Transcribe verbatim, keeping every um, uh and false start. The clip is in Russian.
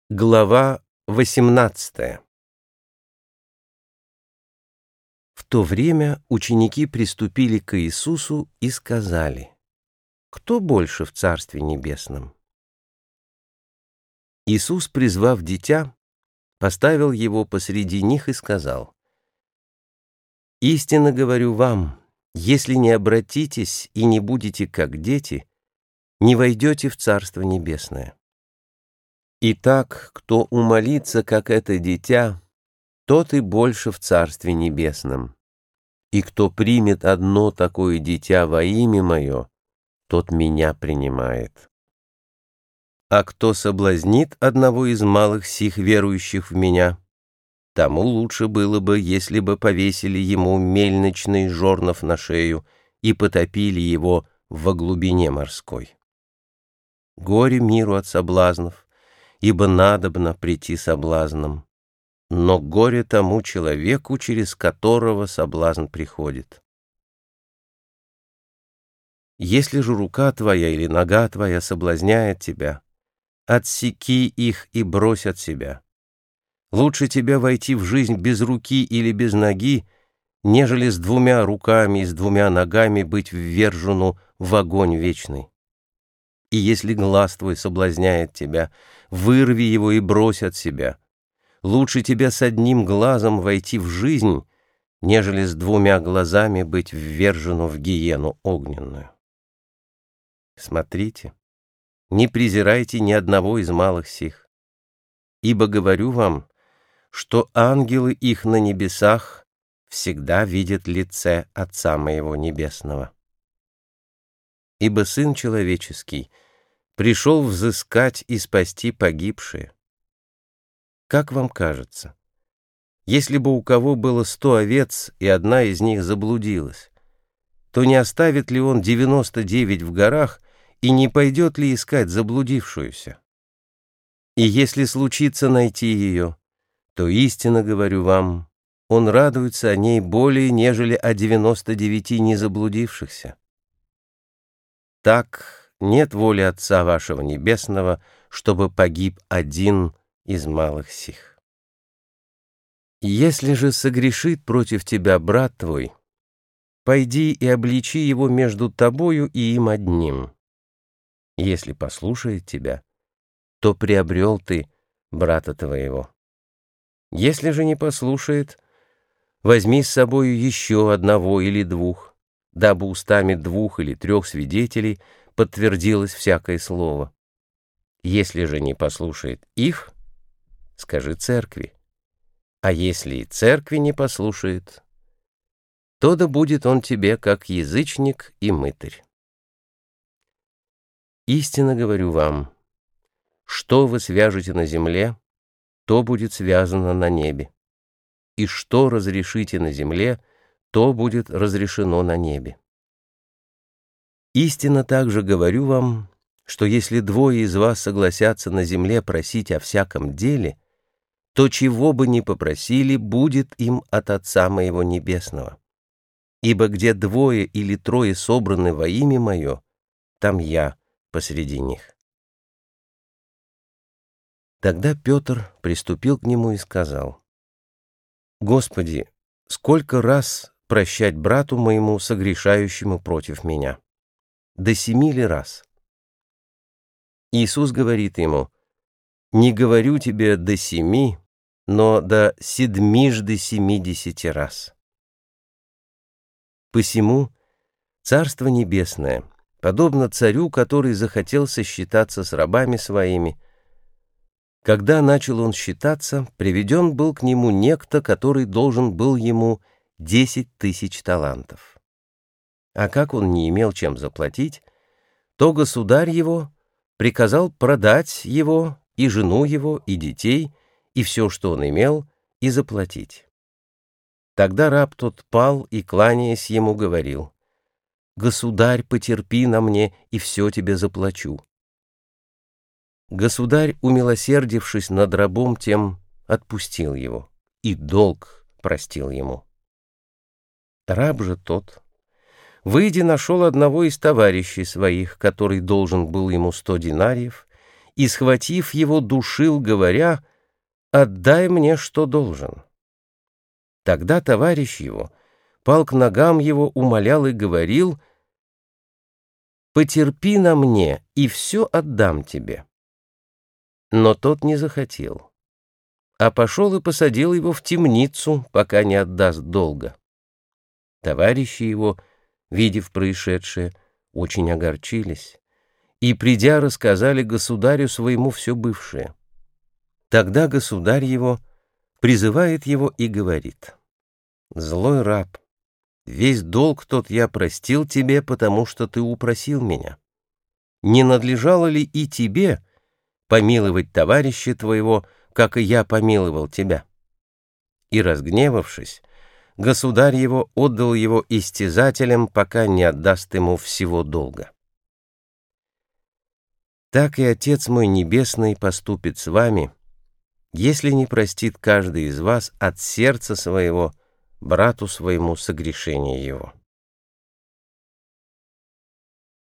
Глава восемнадцатая. В то время ученики приступили к Иисусу и сказали: «Кто больше в Царстве Небесном?» Иисус, призвав дитя, поставил его посреди них и сказал: «Истинно говорю вам, если не обратитесь и не будете как дети, не войдете в Царство Небесное. Итак, кто умолится, как это дитя, тот и больше в Царстве Небесном. И кто примет одно такое дитя во имя Мое, тот Меня принимает. А кто соблазнит одного из малых сих верующих в Меня, тому лучше было бы, если бы повесили ему мельничный жорнов на шею и потопили его во глубине морской. Горе миру от соблазнов, ибо надобно прийти соблазном, но горе тому человеку, через которого соблазн приходит. Если же рука твоя или нога твоя соблазняет тебя, отсеки их и брось от себя. Лучше тебе войти в жизнь без руки или без ноги, нежели с двумя руками и с двумя ногами быть ввержену в огонь вечный. И если глаз твой соблазняет тебя, вырви его и брось от себя. Лучше тебе с одним глазом войти в жизнь, нежели с двумя глазами быть ввержену в гиену огненную. Смотрите, не презирайте ни одного из малых сих, ибо говорю вам, что ангелы их на небесах всегда видят лице Отца Моего Небесного. Ибо Сын Человеческий пришел взыскать и спасти погибшие. Как вам кажется, если бы у кого было сто овец, и одна из них заблудилась, то не оставит ли он девяносто девять в горах и не пойдет ли искать заблудившуюся? И если случится найти ее, то истинно говорю вам, он радуется о ней более, нежели о девяноста девяти незаблудившихся. Так нет воли Отца вашего Небесного, чтобы погиб один из малых сих. Если же согрешит против тебя брат твой, пойди и обличи его между тобою и им одним. Если послушает тебя, то приобрел ты брата твоего. Если же не послушает, возьми с собою еще одного или двух, дабы устами двух или трех свидетелей подтвердилось всякое слово. Если же не послушает их, скажи церкви. А если и церкви не послушает, то да будет он тебе как язычник и мытарь. Истинно говорю вам, что вы свяжете на земле, то будет связано на небе, и что разрешите на земле, то будет разрешено на небе. Истинно также говорю вам, что если двое из вас согласятся на земле просить о всяком деле, то чего бы ни попросили, будет им от Отца Моего Небесного. Ибо где двое или трое собраны во имя Мое, там Я посреди них. Тогда Петр приступил к нему и сказал: «Господи, сколько раз прощать брату моему, согрешающему против меня? До семи ли раз?» Иисус говорит ему: «Не говорю тебе до семи, но до седмижды семидесяти раз». Посему Царство Небесное подобно царю, который захотел сосчитаться с рабами своими. Когда начал он считаться, приведен был к нему некто, который должен был ему десять тысяч талантов. А как он не имел чем заплатить, то государь его приказал продать его, и жену его, и детей, и все, что он имел, и заплатить. Тогда раб тот пал и, кланяясь ему, говорил: «Государь, потерпи на мне, и все тебе заплачу». Государь, умилосердившись над рабом тем, отпустил его, и долг простил ему. Раб же тот, выйдя, нашел одного из товарищей своих, который должен был ему сто динариев, и, схватив его, душил, говоря: «Отдай мне, что должен». Тогда товарищ его пал к ногам его, умолял и говорил: «Потерпи на мне, и все отдам тебе». Но тот не захотел, а пошел и посадил его в темницу, пока не отдаст долга. Товарищи его, видев происшедшее, очень огорчились и, придя, рассказали государю своему все бывшее. Тогда государь его призывает его и говорит: «Злой раб, весь долг тот я простил тебе, потому что ты упросил меня. Не надлежало ли и тебе помиловать товарища твоего, как и я помиловал тебя?» И, разгневавшись, государь его отдал его истязателям, пока не отдаст ему всего долга. Так и Отец мой Небесный поступит с вами, если не простит каждый из вас от сердца своего брату своему согрешение его.